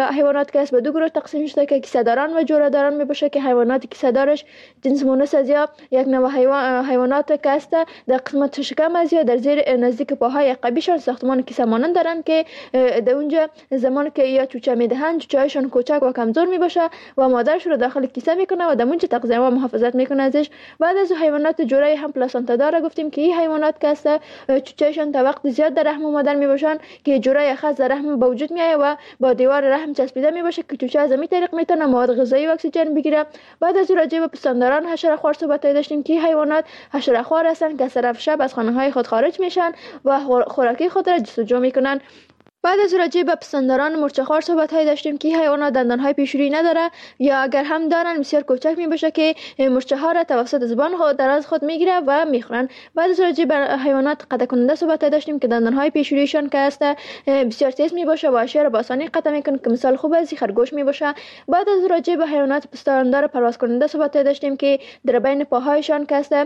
حیوانات که است به دو گروه تقسیم شده که کیسه داران و جوره داران می باشه که حیوانات کیسه دارش جنس مونس از یا یک نوع حیوانات که است در قسمت شکم از یا در زیر نزدیک پاهای عقبیشان ساختمان کیسه مانند دارند که در اونجا زمان که یا چوچه میدهند چوچه‌هایشان کوچک و کمزور می باشه و مادرش رو داخل کیسه میکنه و در اونجا تغذیه و محافظت میکنه ازش. بعد از حیوانات جوره هم پلاسانتا داره گفتیم که این حیوانات که است چوچه‌شان تا وقت زیاد در رحم مادر می باشند که جوره خاص در رحم به وجود میاد و با دیوار رحم چسبیده می باشه که چوچه از همین طریق میتونه مواد غذایی و اکسیژن بگیره. بعد از راجع به پستانداران حشره‌خوار صحبت داشتیم که حیوانات حشره‌خوار هستند که سر شب از خانه‌های خود خارج میشن و خوراکی خود را جستجو میکنن. بعد از راجع به پستانداران مورچه‌خوار صحبت داشتیم که حیوانات دندان‌های پیشرویی نداره یا اگر هم دارن بسیار کوچک می باشه که مورچه‌ها را توسط زبان خود در از خود میگیره و میخورن. بعد از راجع به حیوانات قطع کننده صحبت داشتیم که دندان‌های پیشروییشان که است بسیار تیز می باشه و اشیا را با آسانی قطع میکنه که مثال خوب از خرگوش می باشه. بعد از راجع به حیوانات پستاندار پرواز کننده صحبت داشتیم که در بین پاهایشان که است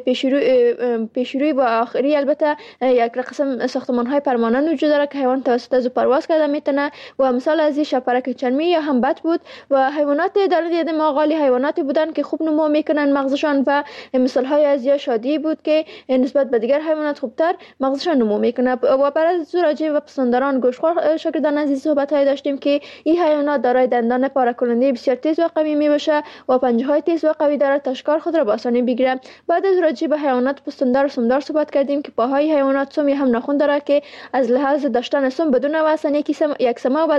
پیشروی و آخری البته یک قسم ساختمان‌های پرمانند وجود داره که حیوان توسط از پرواز کرده میتونه و مثال از این شپرک چرمی یا هم بط بود و حیوانات در دید ماغالی حیواناتی بودن که خوب نمو میکنن مغزشان و مثال های از یا شادی بود که نسبت به دیگر حیوانات خوبتر مغزشان نمو میکنه. و برای راجع به پستانداران گوشتخوار شاگردان عزیز صحبت های داشتیم که این حیوانات دارای دندان پاره کننده بسیار تیز و قوی می باشه و پنجه های تیز و قوی داره تا شکار خود را با آسانی بگیره. بعد از راجع به حیوانات پستاندار و سمدار صحبت کردیم که پاهای حیوانات سم یا هم ناخن داره که از لحاظ داشتن سم بدون واسه یک سمه و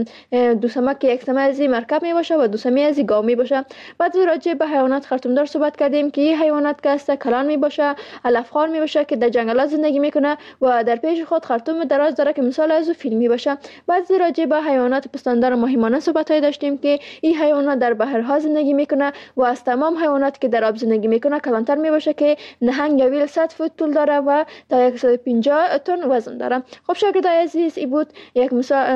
دو سمه که یک سمه از مرکب می باشه و دو سمه از گاو می باشه. بعد راجع به حیوانات خرطومدار صحبت کردیم که این حیوانات که است کلان می باشه علفخوار می باشه که در جنگلات زندگی میکنه و در پیش خود خرطوم دراز داره که مثال از فیل می باشه. بعد راجع به حیوانات پستاندار ماهیمانه صحبت های داشتیم که این حیوانات در بحرها زندگی میکنه و از تمام حیوانات که در آب زندگی میکنه کلانتر می باشه که نهنگ یا ویل 100 فوت طول داره و تا 150 تن وزن داره. خب شاگردای عزیز این بود یک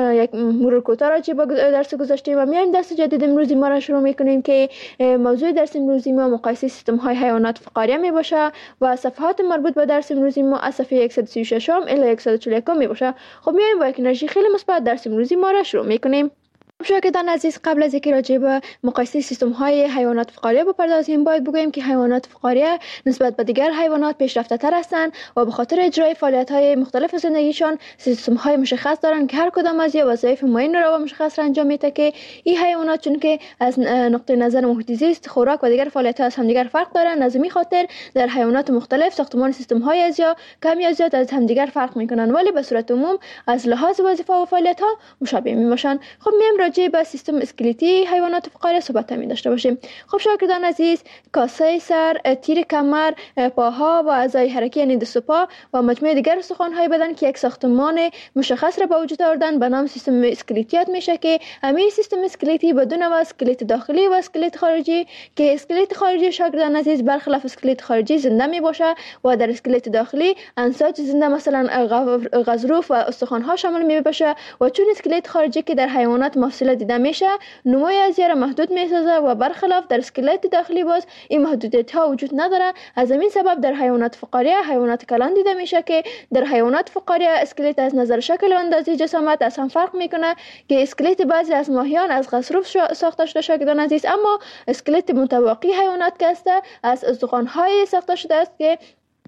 مرور کوتاه راجع به درس گذشته و میایم درس جدید امروزی ما را شروع میکنیم که موضوع درس امروزی ما مقایسه سیستم های حیوانات فقاریه می باشه و صفحات مربوط به درس امروزی ما از صفحه 136 الی 141 می باشه. خب میایم با یک انرژی خیلی مثبت درس امروزی ما را شروع میکنیم. شاگردان عزیز قبل از اینکه راجع به مقایسه سیستم های حیوانات فقاریه بپردازیم باید بگوییم که حیوانات فقاریه نسبت به دیگر حیوانات پیشرفته تر هستند و به خاطر اجرای فعالیت های مختلف زندگیشان سیستم های مشخص دارند که هر کدام از یا وظایف معین را و مشخص را انجام میده که این حیوانات چون که از نقطه نظر محیط زیست خوراک و دیگر فعالیت ها از همدیگر فرق دارند از این خاطر در حیوانات مختلف ساختمان سیستم های از یا کم یا زیاد از همدیگر فرق میکنند ولی به صورت عموم از لحاظ وظیفه و فعالیت ها مشابه میباشند. خب راجع به سیستم اسکلتی حیوانات فقاریه صحبت می داشته باشیم. خب شاگردان عزیز کاسه سر، تیر کمر، پاها و اعضای حرکی یعنی دست و پا و مجموعه دیگر استخوان‌های بدن که یک ساختمان مشخص را به وجود آوردن به نام سیستم اسکلتی میشه که همین سیستم اسکلتی بدون و اسکلت داخلی و اسکلت خارجی که اسکلت خارجی شاگردان عزیز برخلاف اسکلت خارجی زنده می باشه و در اسکلت داخلی انساج زنده مثلا غضروف و استخوان‌ها شامل می باشه و چون اسکلت خارجی که در حیوانات مفصل دیده میشه نموی ازیا را محدود میسازه و برخلاف در اسکلت داخلی باز این محدودیت ها وجود نداره. از همین سبب در حیوانات فقاریه حیوانات کلان دیده میشه که در حیوانات فقاریه اسکلت از نظر شکل و اندازه جسامت از هم فرق میکنه که اسکلت بعضی از ماهیان از غضروف ساخته شده شاگردان عزیز اما اسکلت متواقی حیوانات که است از استخوان های ساخته شده است که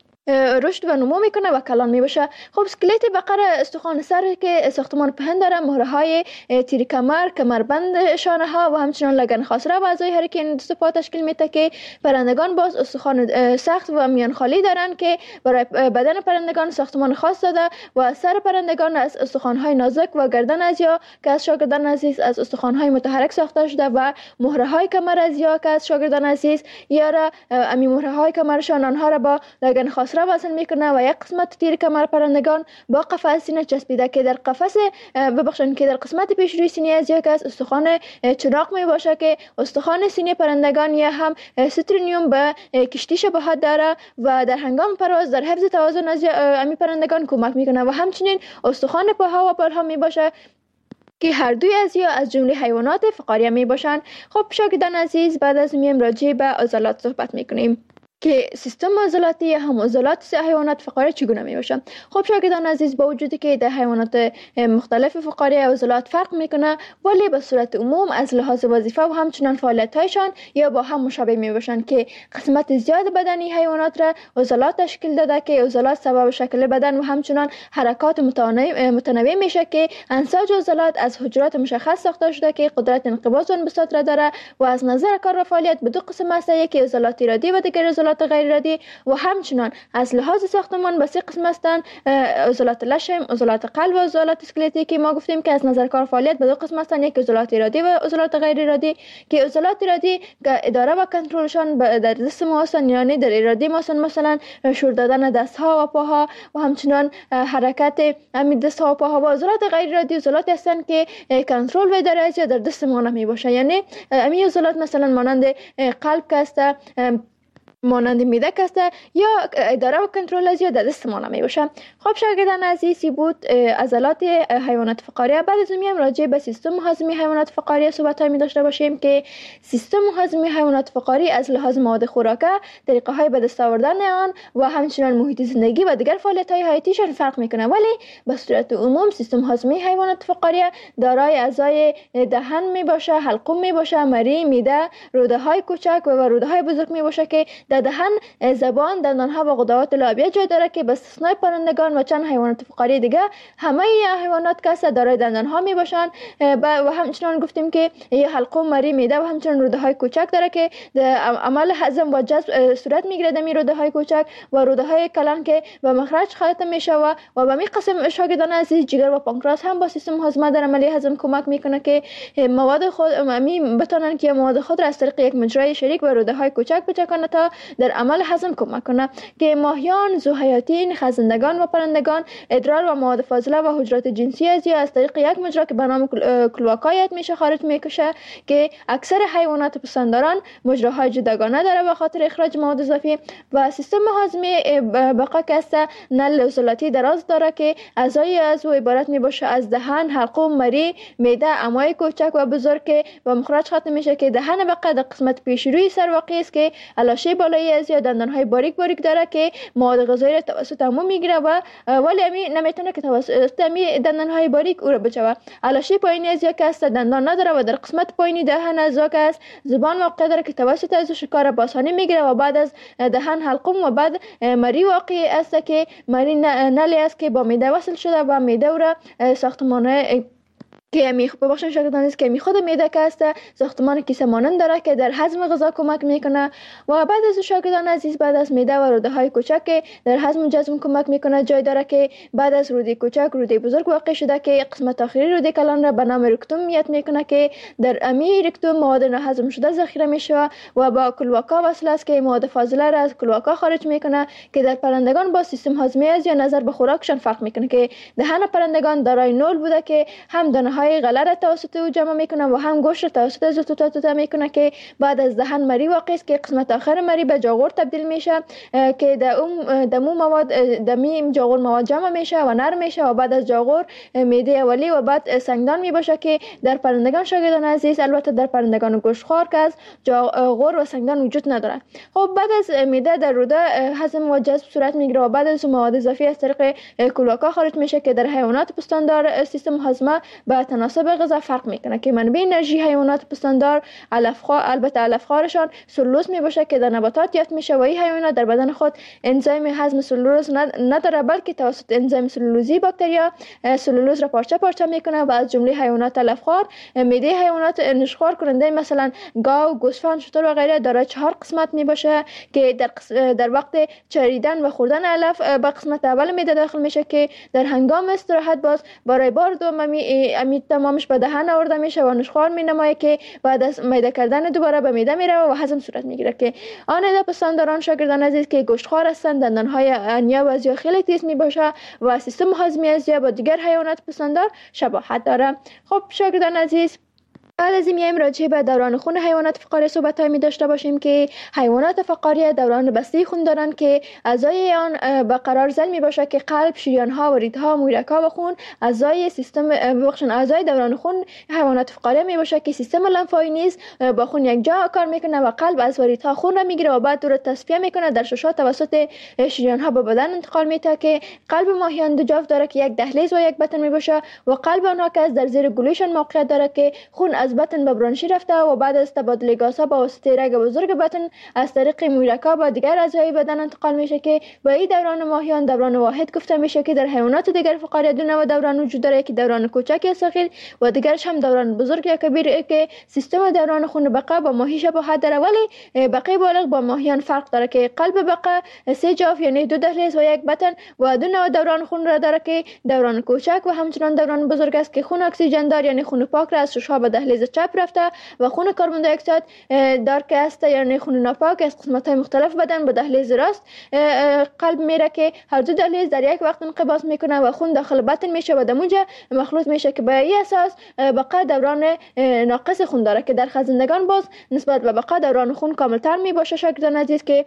رشد و نمو میکنه و کلان میباشه. خب اسکلت بقره استخوان سر که ساختمان پهن داره، مهره های تیر کمر، کمربند شانه ها و همچنان لگن خاصره و اعضای حرکی دست و پا تشکیل میده که پرندگان باز استخوان سخت و میان خالی دارن که برای بدن پرندگان ساختمان خاص داده و سر پرندگان از استخوان های نازک و گردن ازیا که از شاگردان عزیز از استخوان های متحرک ساخته شده و مهره های کمر ازیا که از شاگردان عزیز یا امی مهره های کمرشان آنها را با لگن خاصره وصل میکنه و یک قسمت تیر کمر پرندگان با قفس سینه چسبیده که در قفس که در قسمت پیش روی سینه از یک از استخوان چراغ می باشه که استخوان سینه پرندگان یا هم سترونیوم به کشتی شباهت داره و در هنگام پرواز در حفظ توازن از امی پرندگان کمک میکنه و همچنین استخوان پاها و بالها می باشه که هر دوی از جمله حیوانات فقاریه می باشند. خب شاگردان عزیز بعد از میم راجع به عضلات صحبت میکنیم. که سیستم عضلاتی هم عضلات حیوانات فقاریه چگونه می باشه. خب شاگردان عزیز، با وجودی که در حیوانات مختلف فقاریه عضلات فرق میکنه، ولی به صورت عموم از لحاظ وظیفه و همچنان فعالیت هایشان یا با هم مشابه می باشند که قسمت زیاد بدنی حیوانات را عضلات تشکیل داده که عضلات سبب شکل بدن و همچنان حرکات متنوع میشه که انساج عضلات از حجرات مشخص ساخته شده که قدرت انقباض و انبساط را داره و از نظر کار و فعالیت به دو قسم است، یکی عضلات ارادی و دیگر عضلات غیر ارادی و همچنان از لحاظ ساختمان به سه قسم هستند: عضلات لشم، عضلات قلب و عضلات اسکلتی که ما گفتیم که از نظر کار و فعالیت به دو قسم هستند، یک عضلات ارادی و عضلات غیر ارادی که عضلات ارادی که اداره و کنترلشان در دست ما هستند، یعنی در ارادی ما هستند، مثلا شور دادن دست ها و پاها و همچنان حرکت همین دست ها و پاها. و عضلات غیر ارادی عضلات هستند که کنترل و اداره از در دست ما نمی باشه، یعنی همین عضلات مثلا مانند قلب که است، مانند میده است یا اداره و کنترل از در دست ما نمی باشه. خب شاگردان عزیزی بود عضلات حیوانات فقاریه. بعد از اون راجع به سیستم هاضمه حیوانات فقاریه صحبت می داشته باشیم که سیستم هاضمه حیوانات فقاری از لحاظ مواد خوراکه، طریقه های به دست آوردن آن و همچنین محیط زندگی و دیگر فعالیت های حیاتیشان فرق میکنه، ولی به صورت عموم سیستم هاضمه حیوانات فقاریه دارای اعضای دهن می باشه، حلقوم می باشه، مری، میده، روده های کوچک و روده های بزرگ می باشه که در دهن، زبان، دندانها و غدوات لعابیه جای داره که به استثنای پرندگان و چند حیوانات فقاری دیگه همه حیوانات که دارای دندانها می باشند و همچنین گفتیم که یه حلقوم، مری، میده و همچنین روده های کوچک داره که عمل هضم و جذب صورت میگیره در روده های کوچک و روده های کلان که به مخرج ختم میشه و به می قسم شاگردان عزیز جگر و پانکراس هم با سیستم هاضمه در عملیه هضم کمک میکنه که مواد خود بتونن که مواد خود را از طریق یک مجرای شریک و روده های کوچک بچکانه تا در عمل هضم کمک کنه که ماهیان، زوحیاتین، خزندگان و پرندگان ادرار و مواد فاضله و حجرات جنسی از طریق یک مجرا که به نام کلواکا میشه خارج میکشه که اکثر حیوانات پستانداران مجراهای جداگانه داره به خاطر اخراج مواد اضافی. و سیستم هاضمه بقا که است نل عضلاتی دراز داره که اعضای از او عبارت میباشه از دهن، حلقوم، مری، معده، امعای کوچک و بزرگ که به مخرج ختم میشه که دهن بقا در قسمت پیش روی سر واقع است که علاشه بالایی از یا دندانهای باریک باریک داره که مواد غذایی را توسط امو میگیره و ولی امی نمیتونه که توسط امی دندانهای باریک او را بچوه. علاشه پایینی از یا که است دندان نداره و در قسمت پایینی دهن از که است زبان واقع داره که توسط از شکار با آسانی میگیره و بعد از دهن حلقوم و بعد مری واقع است که مری نلی است که با معده وصل شده و معده او را ساختمان که ببخشید شاگردان است که خود معده که است ساختمان کیسه مانند داره که در هضم غذا کمک میکنه و بعد از شاگردان عزیز بعد از معده و روده های کوچک که در هضم و جذب کمک میکنه جای داره که بعد از روده کوچک روده بزرگ واقع شده که قسمت آخری روده کلان را به نام رکتوم میاد میکنه که در امی رکتوم مواد ناهضم شده ذخیره میشه و با کلواکا وصل است که مواد فاضله را از کلواکا خارج میکنه که در پرندگان با سیستم هاضمه از یا نظر به خوراکشان فرق میکنه که دهن پرندگان دارای نول بوده که هم دانه های غله را توسط او جمع میکنه و هم گوشت را توسط از توتا میکنه که بعد از دهن مری واقع است که قسمت آخر مری به جاغور تبدیل میشه که دمو مواد دمی جاغور مواد جمع میشه و نرم میشه و بعد از جاغور معده اولی و بعد سنگدان میباشه که در پرندگان شاگردان عزیز البته در پرندگان گوشتخوار که از جاغور و سنگدان وجود نداره. خب بعد از معده در روده هضم و جذب صورت میگیره و بعد از مواد اضافی از طریق کلواکا خارج میشه که در حیوانات پستاندار سیستم هاضمه به تناسب غذا فرق میکنه که منبع انرژی حیوانات پستاندار البته علفخوارشان سلولوز میباشه که در نباتات یافت میشه و این حیوانات در بدن خود انزیم هضم سلولوز نداره بلکه توسط انزیم سلولوزی باکتریا سلولوز را پارچه پارچه میکنه و از جمله حیوانات علفخوار معده حیوانات نشخوار کننده مثلا گاو، گوسفند، شتر و غیره دارای 4 قسمت میباشه که در وقت چریدن و خوردن علف به قسمت اول معده داخل میشه که در هنگام استراحت باز برای بار دوم امی تمامش به دهن آورده میشه و نشخوار مینمایه که بعد از میده کردن دوباره به معده میره و هضم صورت میگیره که آن پستانداران شاگردان عزیز که گوشتخوار هستند دندانهای انیا و ازیا خیلی تیز میباشه و سیستم هاضمه ازیا با دیگر حیوانات پستاندار شباهت داره. خب شاگردان عزیز بعد از این میایم راجع به دوران خون حیوانات فقاریه صحبت می داشته باشیم که حیوانات فقاریه دوران بسته خون دارند که اعضای آن به قرار زن می باشه که قلب، شریان ها و ریدها، مویرک ها و خون اعضای سیستم اعضای دوران خون حیوانات فقاریه می باشه که سیستم لنفاوی نیز با خون یک جا کار میکنه و قلب از ریدها خون را میگیره و بعد دور تصفیه میکنه در ششها توسط شریان ها به بدن انتقال میده که قلب ماهیان دو جفت داره که یک دهلیز و یک بطن می باشه و قلب آنها که در زیر گلوشان موقعیت داره که خون از بطن به برانشی رفته و بعد از تبادل گازها با واسطه رگ بزرگ بطن از طریق مویرک‌ها با دیگر اعضای بدن انتقال میشه که با این دوران ماهیان دوران واحد گفته میشه که در حیوانات دیگر فقاریه دو نوع دوران وجود داره که دوران کوچک یا صغیر و دیگرش هم دوران بزرگ یا کبیر که سیستم دوران خون بقا با ماهی شباهت داره ولی بقای بالغ با ماهیان فرق داره که قلب بقا 3 جاف یعنی 2 دهلیز و یک بطن و دو نوع دوران خون را داره که دوران کوچک و همچنان دوران بزرگ است که خون اکسیژن دار یعنی خون پاک را از ششها به دهلیز چپ رفته و خون کربن دی اکساید دار که است یعنی خون ناپاک از قسمت‌های مختلف بدن به دهلیز راست قلب میره که هر دو دهلیز در یک وقت انقباض میکنه و خون داخل بطن میشه و دمونجا مخلوط میشه که به این اساس بقا دوران ناقص خون داره که در خزندگان باز نسبت به بقا دوران خون کاملتر می باشه. شاگردان عزیز که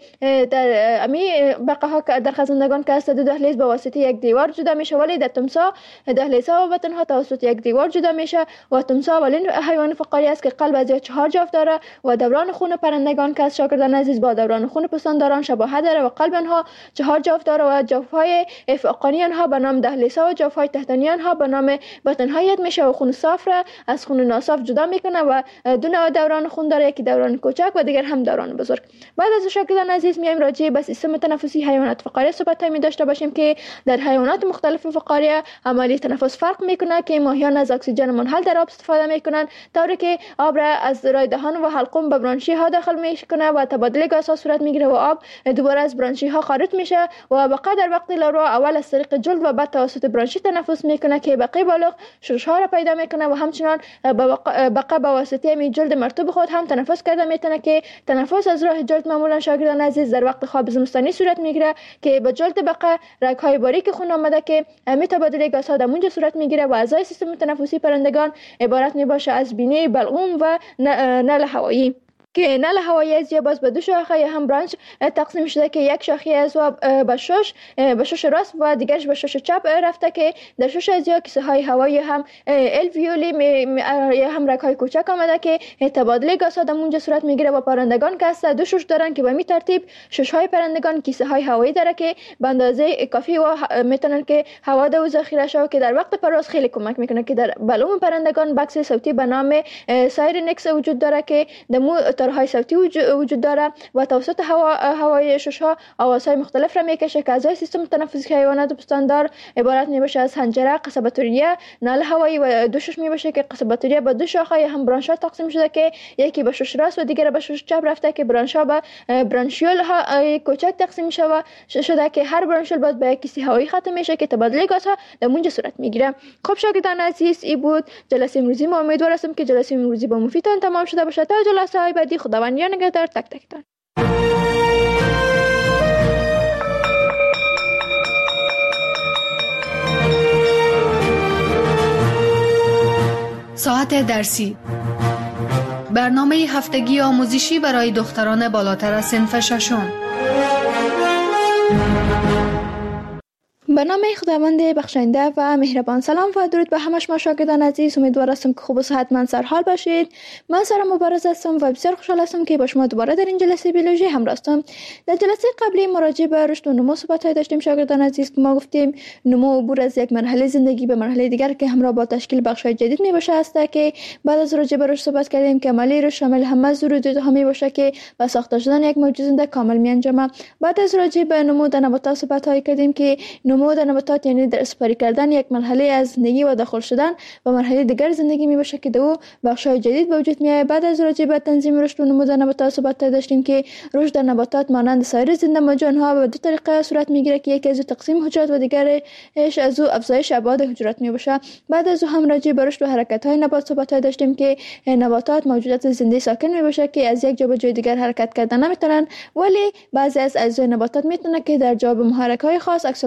در امی بقاها در خزندگان که است دو دهلیز به واسطه یک دیوار جدا میشه ولی در تمساح دهلیزها و بطنها توسط یک دیوار جدا میشه و تمساح اولین حیوان فقاریه است که قلب از 4 جفت داره و دوران خون پرندگان که از شاگردان عزیز با دوران خون پستانداران شباهت داره و قلب آنها 4 جفت داره و جوفهای فوقانی آنها به نام دهلیزها و جوفهای تحتانی آنها به نام بطن‌ها یاد میشه و خون صاف را از خون ناصاف جدا میکنه و دو نوع دوران خون داره، یکی دوران کوچک و دیگر هم دوران بزرگ. بعد از شاگردان عزیز میایم راجع به سیستم تنفسی حیوانات فقاریه صحبت می داشته باشیم که در حیوانات مختلف فقاریه عملیه تنفس فرق میکنه که ماهیان از اکسیژن منحل در آب استفاده میکنن طوری که آب را از رای دهان و حلقوم به برانشی ها داخل میکنه و تبادل گازها صورت میگیره و آب دوباره از برانشی ها خارج میشه و بقا در وقت لاروا اول از طریق جلد و بعد توسط برانشی تنفس میکنه که بقای بالغ شش ها را پیدا میکنه و همچنان بقا با واسطه می جلد مرطوب خود هم تنفس کرده میتونه که تنفس از راه جلد معمولا شاگردان عزیز در وقت خواب زمستانی صورت میگیره که به جلد بقا رگ های باریک خون آمده که می تبادل گازها در اونجا صورت میگیره و اعضای سیستم تنفسی پرندگان عبارت میباشه از بینی، بلغوم و نل هوایی که نل هوایی از باز به دو شاخه یا هم برانچ تقسیم شده که یک شاخه از به شش راست و دیگرش به شش چپ رفته که در شش از یا کیسه های هوایی هم الویولی یا هم رگ های کوچک آمده که تبادل گازها در اونجا صورت میگیره و پرندگان که است دو شش دارن که به می ترتیب شش های پرندگان کیسه های هوایی داره که به اندازه کافی و میتونن که هوا در ذخیره شوه که در وقت پرواز خیلی کمک میکنه که در بلوم پرندگان بکس صوتی به نام سایرنکس وجود داره که دمو تارهای صوتی وجود داره و توسط هوای ششها آوازهای مختلف را میکشه که اعضای سیستم تنفسی حیوانات پستاندار عبارت میباشه از حنجره، قصباتوریه، نل هوایی و دو شش میباشه که قصباتوریه با دو شاخه هم برانش‌ها تقسیم شده که یکی به شش راست و دیگر به شش چپ رفته که برانش‌ها به برانشیول ها کوچک تقسیم شده که هر برانشیول باید به یک کیسه هوایی ختم میشه که تبادل گازها در اونجا صورت میگیره. خب شاگردان عزیز این بود جلسه امروزی ما. امیدوار هستم که جلسه امروزی با مفیدتان تمام شده باشه. تا جلسه های بعدی خداوند یار نگهدار تک تکتان. ساعت درسی، برنامه هفتگی آموزشی برای دختران بالاتر از صنف ششم. به نام خداوند بخشنده و مهربان. سلام و درود به همه شما شاگردان عزیز. امیدوار هستم که خوب و صحتمند سرحال باشید. من سارا مبارز هستم و بسیار خوشحال هستم که با شما دوباره در این جلسه بیولوژی همراه هستم. در جلسه قبلی مراجعه به رشد و نمو صحبت داشتیم شاگردان عزیز که ما گفتیم نمو عبور از یک مرحله زندگی به مرحله دیگر که همراه با تشکیل بخش‌های جدید میباشه است که بعد از راجع به رشد صحبت کردیم که عملی رشد شامل همه ضروریات‌ها میباشه که با ساخته شدن یک موجود زنده کامل میانجامه. بعد از راجع به نمو در نباتات صحبت کردیم که نمو در نباتات یعنی در اسپری کردن یک مرحله از زندگی و داخل شدن و مرحله دیگر زندگی میباشه که دو بخش‌های جدید به وجود میاد. بعد از راجع به تنظیم رشد و نمو در نباتات صحبت داشتیم که رشد در نباتات مانند سایر زنده موجودها به دو طریقه صورت میگیره که یکی از تقسیم حجرات و دیگرش از افزایش ابعاد حجرات میباشه. بعد از هم راجع به رشد و حرکت‌های نبات صحبت داشتیم که نباتات موجودات زنده ساکن میباشه که از یک جا به جای دیگر حرکت کردن نمیتونن ولی بعضی از اجزای نباتات میتونه که در جواب محرک‌های خاص عکس العمل و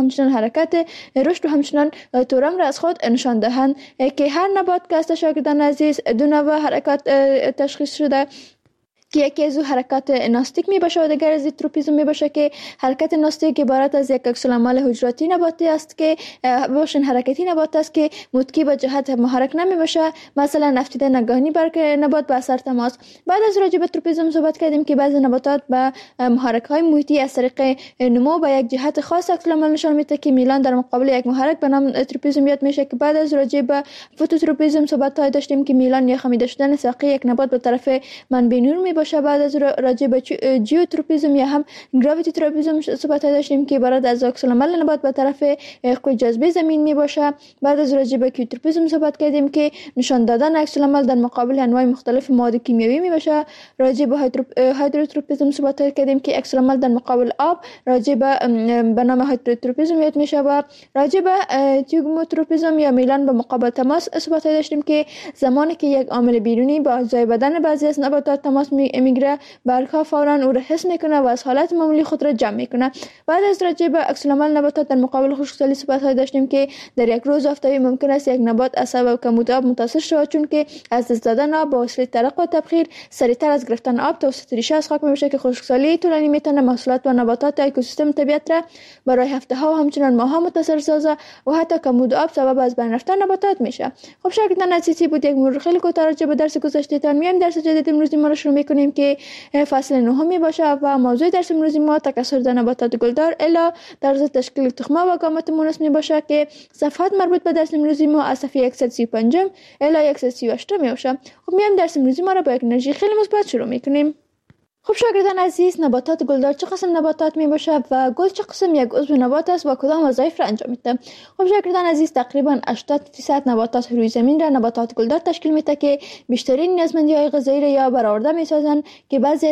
همچنان حرکت رشد و همچنان تورم را از خود نشان دهند که هر نبات که است شاگردان عزیز دو نوع حرکات تشخیص شده که یکی از حرکات ناستیک می باشه و دیگر از تروپیزم می باشه که حرکت ناستیک عبارت از یک عکس‌العمل حجراتی نباتی است که باشن حرکتی نبات است که متکی به جهت محرک نمی باشه، مثلا افتیده نگاهی برگ نبات به اثر تماس. بعد از راجع به تروپیزم صحبت کردیم که بعضی نباتات به محرک های محیطی از طریق نمو به یک جهت خاص عکس‌العمل نشان میده که میلان در مقابل یک محرک به نام تروپیزم یاد میشه که بعد از راجع به فوتوتروپیزم صحبت داشتیم که میلان یا خمیده شدن ساقه یک نبات به طرف منبع نور می باشه. بعد از راجع به جیوتروپیزم یا هم گراویتی تروپیزم صحبت داشتیم که عبارت از عکس‌العمل نبات به طرف قوه جاذبه زمین می باشه. بعد از راجع به کیوتروپیزم صحبت کردیم که نشان دادن عکس‌العمل در مقابل انواع مختلف مواد کیمیایی می باشه. راجع به هیدروتروپیزم صحبت کردیم که عکس‌العمل در مقابل آب راجع به نام هیدروتروپیزم یاد میشه و راجع به تیوگوموتروپیزم یا میلان به مقابل تماس صحبت داشتیم که زمانی که یک عامل بیرونی با اعضای بدن بعضی از نباتات تماس میگیره برگ‌ها فوراً او را حس میکنه و از حالت معمولی خود را جمع میکنه. بعد از راجع به عکس‌العمل نباتات در مقابل خشکسالی صحبت داشتیم که در یک روز آفتابی ممکن است یک نبات از سبب کمبود آب متاثر شود، چون که از دست دادن آب با وسیله ترق و تبخیر سریعتر از گرفتن آب توسط ریشه از خاک میشه که خشکسالی طولانی میتونه محصولات و نباتات اکوسیستم طبیعت را برای هفته‌ها و همچنان ماه‌ها متاثر سازه و حتی کمبود آب سبب از بین رفتن نباتات میشه. خب شاگردان عزیزی بود یک مرور خیلی کوتاه راجع به درس گذشته‌تان. میایم درس جدید امروزی ما رو شروع میکنیم که فصل نهم باشه و موضوع درس امروزی ما تکثر در نباتات گلدار الا طرز تشکیل تخمه و گامات مونس می باشه که صفحات مربوط به درس امروزی ما از صفحه 135 الا 138 می باشه. خب میایم درس امروزی ما رو با یک انرژی خیلی مثبت شروع میکنیم. خب شاگردان عزیز، نباتات گلدار چه قسم نباتات می باشه و گل چه قسم یک عضو نبات است و کدام وظایف را انجام میده؟ خب شاگردان عزیز، تقریبا 80% نباتات روی زمین را نباتات گلدار تشکیل میده که بیشترین نیازمندی‌های غذایی را یا برآورده میسازند که بعضی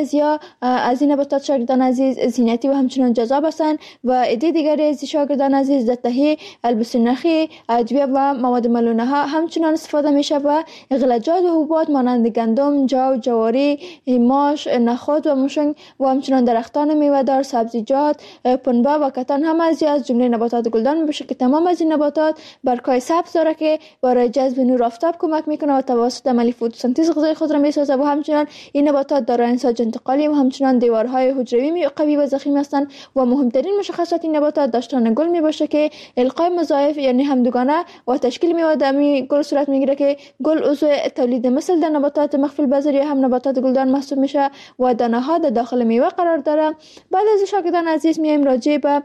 از این نباتات شاگردان عزیز زینتی و همچنان جذاب هستند و عده دیگری از شاگردان عزیز در تهیه البسه نخی، ادویه و مواد ملونه ها همچنان استفاده میشه و غلجات و حبوبات مانند گندم، جو، جواری، ماش، نخود و موشنگ و همچنان درختان میوه‌دار، سبزیجات، پنبه و کتان هم از جمله نباتات گلدار میشه که تمام از این نباتات برگ‌های سبز داره که برای جذب نور آفتاب کمک میکنه و توسط عمل فتوسنتز غذای خود را میسازه و همچنان این نباتات دارای انساج انتقالی و همچنان دیوارهای حجروی قوی و ضخیم هستند و مهمترین مشخصات این نباتات داشتن گل میباشه که القای وظایف یعنی همدوگانه و تشکیل میوه دمی گل صورت میگیره که گل عضو تولید مثل در نباتات مخفی البذر یا هم نباتات گلدار محسوب میشه و دانه ها در داخل میوه قرار داره. بعد از شاگردان عزیز میایم راجع به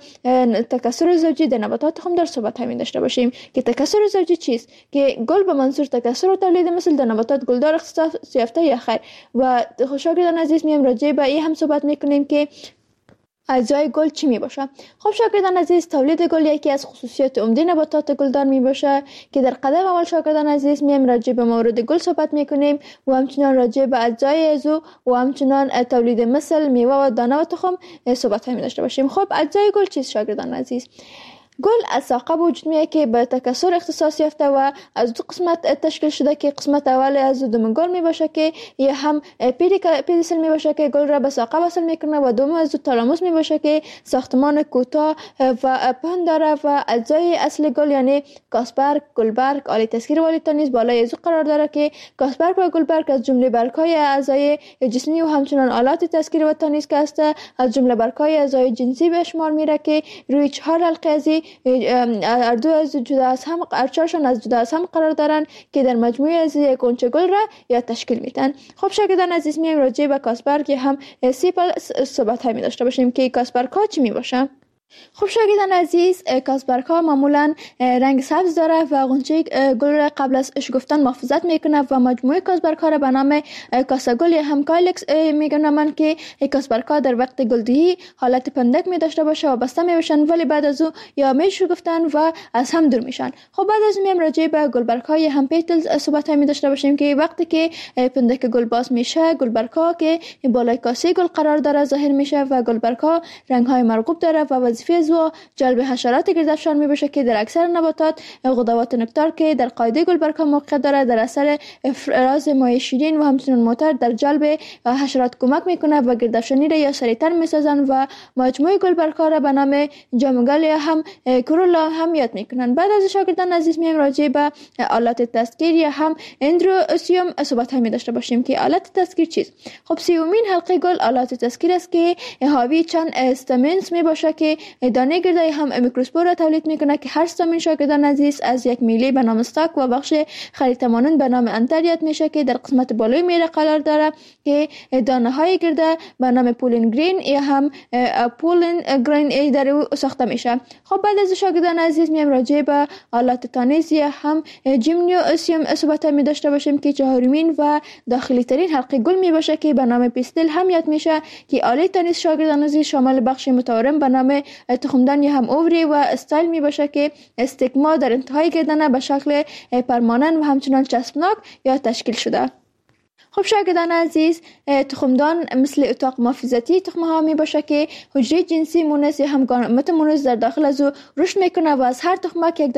تکثر زوجی در نباتات خمدار صحبت همین داشته باشیم که تکثر زوجی چیست؟ که گل به منظور تکثر و تولید مثل در نباتات گلدار اختصاص یافته یا خیر. و شاگردان عزیز میایم راجع به این هم صحبت میکنیم که اجزای گل چی می باشه؟ خب شاگردان عزیز، تولید گل یکی از خصوصیات عمده نباتات گلدار می باشه که در قدم اول شاگردان عزیز میایم راجع به مورد گل صحبت میکنیم و همچنان راجع به اجزای عضو و همچنان تولید مثل میوه و دانه و تخم صحبت می داشته باشیم. خب اجزای گل چیست شاگردان عزیز؟ گل از ساقه وجود میاد که به تکثر اختصاص یافته و از دو قسمت تشکیل شده که قسمت اول از دوم گل می باشه که یه هم پدیسل می باشه که گل را به ساقه وصل میکنه و دوم از تالاموس می باشه که ساختمان کوتاه و پهن داره و اجزای اصل گل یعنی کاسبرگ، گلبرگ، آلی تسکیر و آلی تانیز بالای ازو قرار داره که کاسبرگ و گلبرگ از جمله برگ‌های اعضای جسمی و همچنان آلات تسکیر و تانیز که است از جمله برگ‌های اعضای جنسی به شمار میره که روی 4 حلقه ازی اردو از جدا از هم ارچارشان از جدا از هم قرار دارن که در مجموعه از یک گونچه گل را یا تشکیل میدن. خب شاگردان عزیز میایم راجع به کاسبرگ هم سیپل صحبت می داشته باشیم که کاسبرگ ها چی می باشه؟ خب شاگردان عزیز، کاسبرگ ها معمولا رنگ سبز داره و غنچه گل را قبل از شکفتن محافظت میکنه و مجموعه کاسبرگ ها را به نام کاسه گل یا هم کایلکس میگنامن که کاسبرگ ها در وقت گلدهی حالت پندک می داشته باشه و بسته میشن ولی بعد از او یا می شکفتن و از هم دور میشن. خب بعد از میم راجع به گلبرگ های هم پیتل صحبت می داشته باشیم که وقتی که پندک گل باز میشه گلبرگ ها که بالای کاسه گل قرار داره ظاهر میشه و گلبرگ ها رنگ های مرغوب داره و تصفیه و جلب حشرات گردافشان می باشه که در اکثر نباتات غدوات نکتار که در قاعده گلبرگ موقع داره در اثر افراز مایع شیرین و همچنین موتر در جلب حشرات کمک میکنه و گردافشانی را یا سریعتر میسازن و مجموعه گلبرگ ها را به نام جامگل یا هم کرولا هم یاد میکنن. بعد از شاگردان عزیز میایم راجع به آلات تسکیر یا هم اندروسیوم صحبت می داشته باشیم که آلات تسکیر چیست. خب سیومین حلقه گل آلات تسکیر است که حاوی چند استامینز می باشه که دانه گرده هم میکروسپور را تولید میکنه که هر استامین شاگردان عزیز از یک میله به نام استاک و بخش خریطه مانند به نام انتر یاد میشه که در قسمت بالای میله قرار داره که دانه های گرده به نام پولین گرین یا هم پولین گرین در او ساخته میشه. خب بعد از شاگردان عزیز میایم راجع به آلات تانیز یا هم جیمنوسیوم صحبت می داشته باشیم که چهارمین و داخلی ترین حلقه گل می باشه که به نام پیستل هم یاد میشه که آله تانیز شاگردان عزیز شامل بخش متورم به نام تخمدان یا هم اووری و استایل می باشه که استگما در انتهای گردنه به شکل پرمانن و همچنان چسبناک یا تشکیل شده. خب شاگردان عزیز تخمدان مثل اتاق محافظتی تخمه ها می باشه که حجره جنسی مونس یا هم گامت مونس در داخل از او رشد میکنه و از هر تخمک یک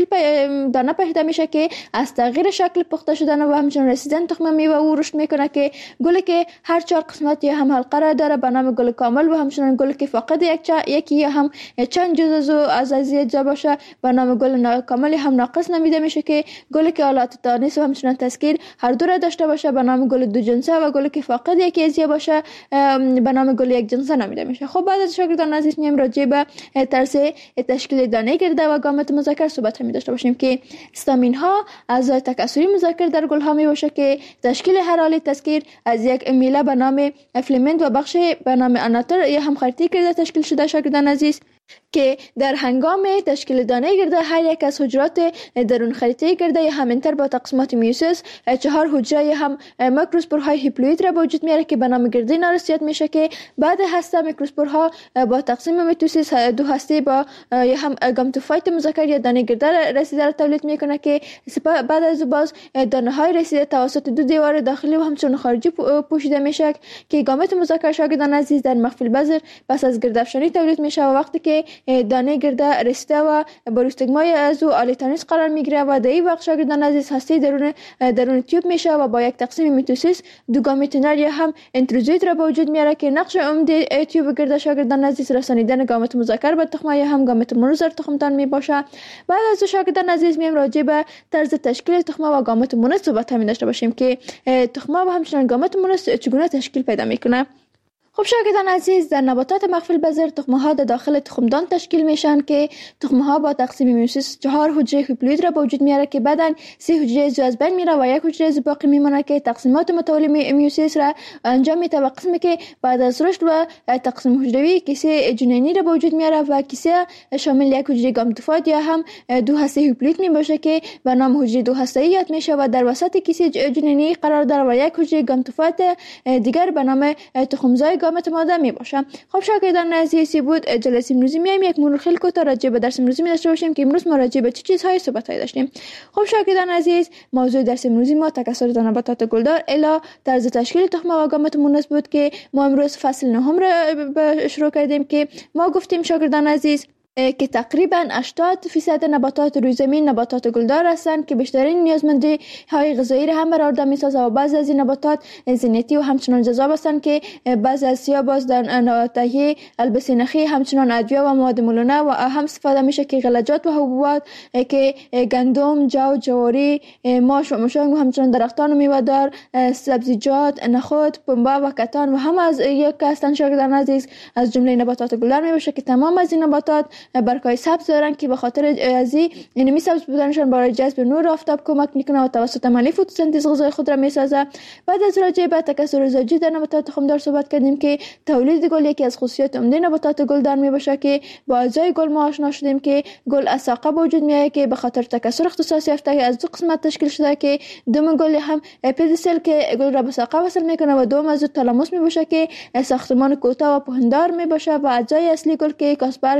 دانه پیدا میشه که از تغییر شکل پخته شدن و همچنین رسیدن تخمه میوه او رشد میکنه که گلی که هر 4 قسمت یا هم حلقه را داره به نام گل کامل و همچنین گلی که فقط یکی یا هم چند جز از اجزا باشه به نام گل ناکامل هم ناقص نامیده میشه که گلی که آلات تانیس و همچنین تسکیر هر دو را داشته باشه به نام گل دو جنسه و گلی که فقط یکی ازیا باشه به نام گل یک جنسه نامیده میشه. خب بعد از شاگردان عزیز میایم راجع به طرز تشکیل دانه گرده و گامت مذکر صحبت می داشته باشیم که استامین ها اعضای تکثری مذکر در گل ها می باشه که تشکیل هر آله تسکیر از یک میله به نام فیلامنت و بخش به نام اناتر یا هم خرطی گرده تشکیل شده شاگردان عزیز که در هنگام تشکیل دانه گرده هر یک از حجرات درون خریطه گرده یا همینتر با تقسیمات میوسیس 4 حجره یا هم میکروسپورهای هیپلوید را به وجود میاره که به نام گرده نارسیت میشه که بعد هسته میکروسپورها با تقسیم میتوسیس 2 هسته با یا هم گامتوفایت مذکر یا دانه گرده رسیده را تولید میکنه که بعد از باز دانه های رسیده توسط 2 دیوار داخلی و همچنین خارجی پوشیده میشه که گامت مذکر شاگردان عزیز در مخفی البذر پس از گردافشانی تولید میشه و وقتی که دانه گرده رسیده و بروستگمای از او آله تانیس قرار میگیره و در این وقت شاگردان عزیز هسته درون تیوب میشه و با یک تقسیم میتوسیس 2 گامیتونر یا هم انتروزوید را به وجود میاره که نقش عمده تیوب گرده شاگردان عزیز رسانیدن گامت مذکر به تخمه یا هم گامت مونس در تخمدان میباشه. بعد از شاگردان عزیز میایم راجع به طرز تشکیل تخمه و گامت مونس صحبت می داشته باشیم که تخمه و همچنین گامت مونس چگونه تشکیل پیدا میکنه. خب شاگردان عزیز در نباتات مخفی البذر تخمه ها در داخل تخمدان تشکیل میشن که تخمه ها با تقسیم میوسیس 4 حجره هیپلوید را به وجود میاره که بعدن 3 حجره زو از بین میره و 1 حجره زو باقی میمونه که تقسیمات متوالی میوسیس را انجام میده و قسمی که بعد از رشد و تقسیم حجروی کیسه جنینی را به وجود میاره و کیسه شامل 1 حجره گامتوفایت یا هم 2 هسته هیپلوید میباشه که به نام حجره 2 هسته‌ای یاد میشه و در وسط کیسه جنینی قرار داره و 1 حجره گامتوفایت دیگر به نام تخمزای گامت ماده می باشه. خب شاگردان عزیزی بود جلسه امروزی میایم یک مرور خیلی کوتاه راجع به درس امروزی می داشته باشیم که امروز ما راجع به چه چیزهای صحبت داشتیم. خب شاگردان عزیز موضوع درس امروزی ما تکثر نباتات گلدار الی طرز تشکیل تخمه و گامت مونس بود که ما امروز فصل 9 را شروع کردیم که ما گفتیم شاگردان عزیز که تقریبا 80% نباتات روی زمین نباتات گلدار هستند که بیشترین نیازمندی های غذایی را هم برآورده می‌سازند و بعضی از این نباتات زینتی و همچنان جذاب هستند که بعضی از سیا باز در تهیه البسه نخی همچنان ادویه و مواد مولونه و هم استفاده میشه که غلجات و حبوبات که گندم، جو، جواری، ماش و مشنگ و همچنان درختان و میوه‌دار، سبزیجات، نخود، پنبه و کتان و هم از یک هستند شاگردان عزیز از جمله نباتات گلدار میباشه که تمام از این نباتات برگ‌های سبز دارن که به خاطر از اینمی سبز بودنشان برای جذب نور آفتاب کمک میکنه و توسط عملیه فتوسنتز غذای خود را میسازه. بعد از راجع به تکثر زوجی در نباتات تخمدار صحبت کردیم که تولید گل یکی از خصوصیات عمده نباتات گلدار میباشه که با اجزای گل ما آشنا شدیم که گل از ساقه به وجود میاد که به خاطر تکثر اختصاص یافته از 2 قسمت تشکیل شده که دوم گل هم پدیسل که گل را به ساقه وصل میکنه و دوم از تالاموس میباشه که ساختمان کوتاه و پهندار میباشه و اجزای اصلی گل که کاسبرگ، گلبرگ،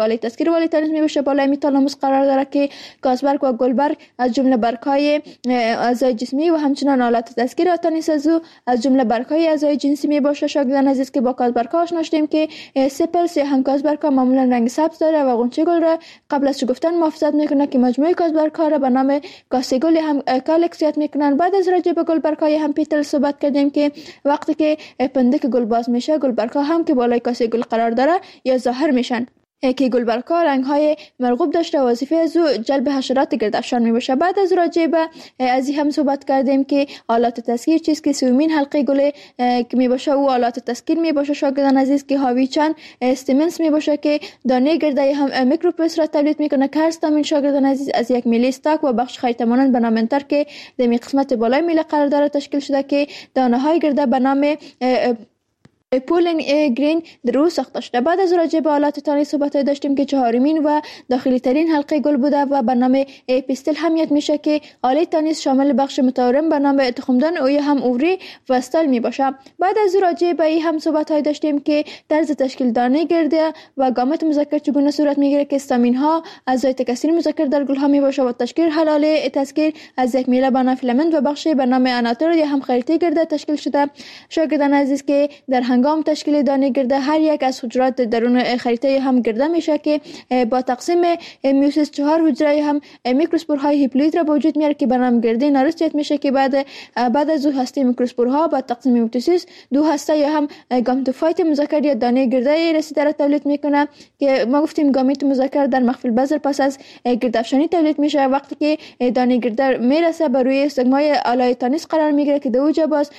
آله تسکیر والی تانیس می باشه. بالای میتالاموس قرار داره که گازبرگ و گلبرگ از جمله برگ‌های اعضای جسمی و همچنان آلات تسکیر آتانیسازو از جمله برگ‌های اعضای جنسی می باشه. شاگردان عزیز که با گازبرگ‌ها آشنا شدیم که سپلس یا هم گازبرگ‌ها معمولا رنگ سبز داره و غنچه گل را قبل از شکفتن محافظت میکنه که مجموعه گازبرگ‌ها را به نام کاسه گل هم کالکسیات میکنن. بعد از راجع به گلبرگ‌های هم پیتل صحبت کردیم که وقتی که پندک گل باز میشه گلبرگ‌ها هم که بالای کاسه گل قرار داره یا ظاهر میشن که گلبرگ‌ها رنگ‌های مرغوب داشته و وظیفه از او جلب حشرات گردافشان میباشه. بعد از راجع به از این هم صحبت کردیم که آلات تسکیر چیست که سومین حلقه گل که میباشه او آلات تسکیر میباشه. شاگردان عزیز که حاوی چند استمنس میباشه که دانه گرده هم میکروپس را تولید میکنه که هر استامین شاگردان عزیز از یک میله استاک و بخش خیط مانند به نام انتر که در قسمت بالای میله قرار داره تشکیل شده که دانه های گرده به نام پولن گرین در او ساخته شده. بعد از راجع به آلات تانی صحبت داشتیم که چهارمین و داخلی ترین حلقه گل بوده و به نام پیستل همیت میشه که آله تانیس شامل بخش متورم به نام تخمدان او هم اوری و استال می باشه. بعد از راجع به این هم صحبت داشتیم که طرز تشکیل دانه گرده و گامت مذکر چگونه صورت میگیره که استامین ها اعضای تکثیر مذکر در گل ها می باشه و تشکیل حلاله تسکیر از یک میله به نام فیلامنت و بخش به نام اناتور یا هم خریطه گرده تشکیل شده. شاگردان عزیز که در هنگام تشکیل دانه گرده هر یک از حجرات درون خریطه هم گرده میشه که با تقسیم میوسیس 4 حجره هم میکروسپورهای هیپلوید را به وجود میاره که به نام گرده نارستیت میشه که بعد از دو هسته میکروسپورها با تقسیم میوسیس دو هسته یا هم گامتوفایت مذکر یا دانه گرده رسیده را تولید میکنه که ما گفتیم گامیت مذکر در مخفی البذر پس از گردافشانی تولید میشه. وقتی که دانه گرده میرسه بر روی سگمای آلای تانیس قرار میگیره که در اوجا باز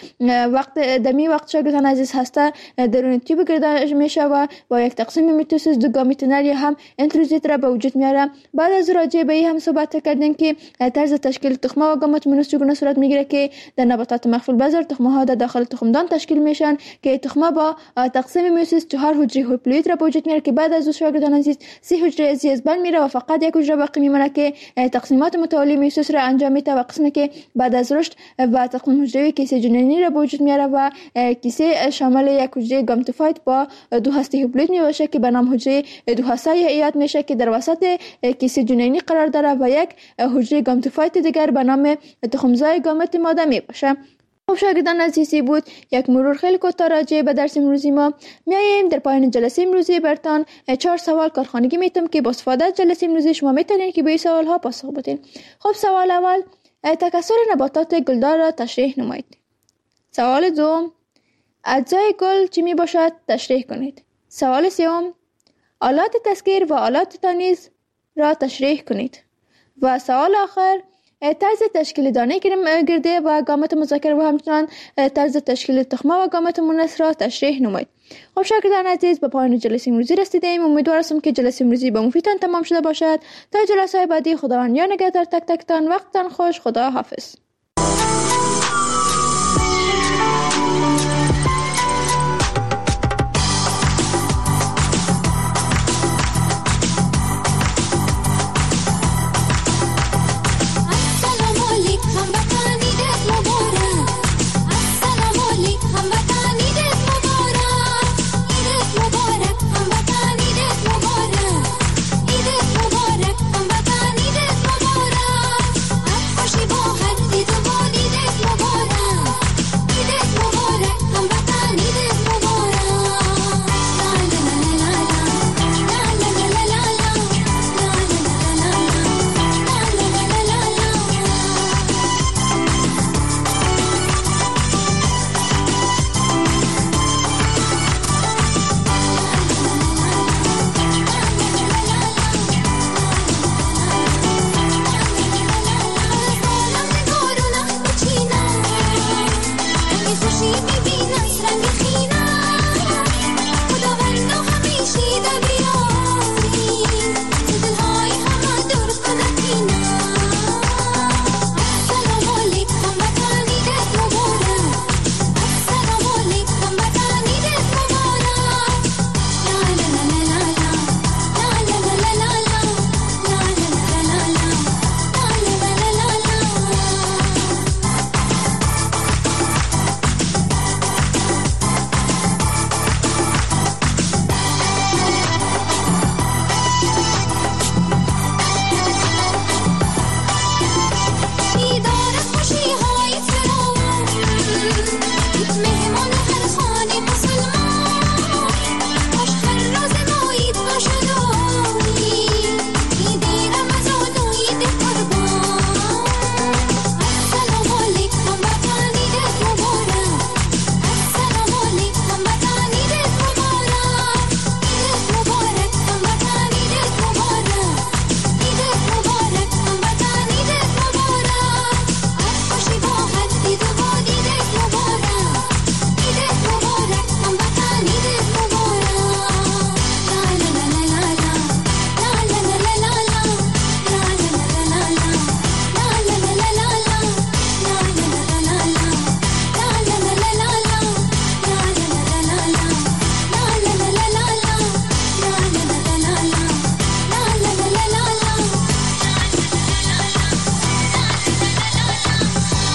وقت شاگردان عزیز هسته درون تیوب گرده میشه و با یک تقسیم میتوسیس دو گامیت نر یا هم انتروزیت را به وجود میاره. بعد از راجع به این هم صحبت کردیم که طرز تشکیل تخمه و گامت منوس چگونه صورت میگیره که در نباتات مخفی البذر تخمه ها در داخل تخمدان تشکیل میشن که تخمه با تقسیم میوسیس 4 حجره هیپلوید را به وجود میاره که بعد از شاگردان عزیز 3 حجره از بین میره و فقط یک حجره باقی میمونه که تقسیمات متوالی میوسیس را انجام میده و قسمی که بعد از رشد و تقسیم حجروی کیسه جنینی را به وجود میاره و کیسه شامل یک حجره گامتوفایت با دو هسته هیپلوید میباشه که به نام حجره دو هسته یاد میشه که در وسط کیسه جنینی قرار داره و یک حجره گامتوفایت دیگر به نام تخمزای گامت ماده میباشه. خب شاگردان عزیزی بود یک مرور خیلی کوتاه راجع به درس امروزی ما. میایم در پایان جلسه امروزی برتان 4 سوال کارخانگی میتونم که با استفاده از جلسه امروزی شما میتونید که به این سوال ها پاسخ بدین. خب سوال اول تکثر نباتات گلدار را تشریح نمایید. سوال دوم اجزای گل چی می باشد تشریح کنید. سوال سوم آلات تسکیر و آلات تانیس را تشریح کنید. و سوال آخر طرز تشکیل دانه گرده و گامت مذکر و همچنان طرز تشکیل تخمه و گامت مؤنث را تشریح نمایید. خب شاگردان عزیز به پایان جلسه امروزی رسیدیم. امیدوار هستم که جلسه امروزی به مفیدتان تمام شده باشد. تا جلسه بعدی خداوند نگهدار تک تکتان. وقتتان خوش. خدا حافظ.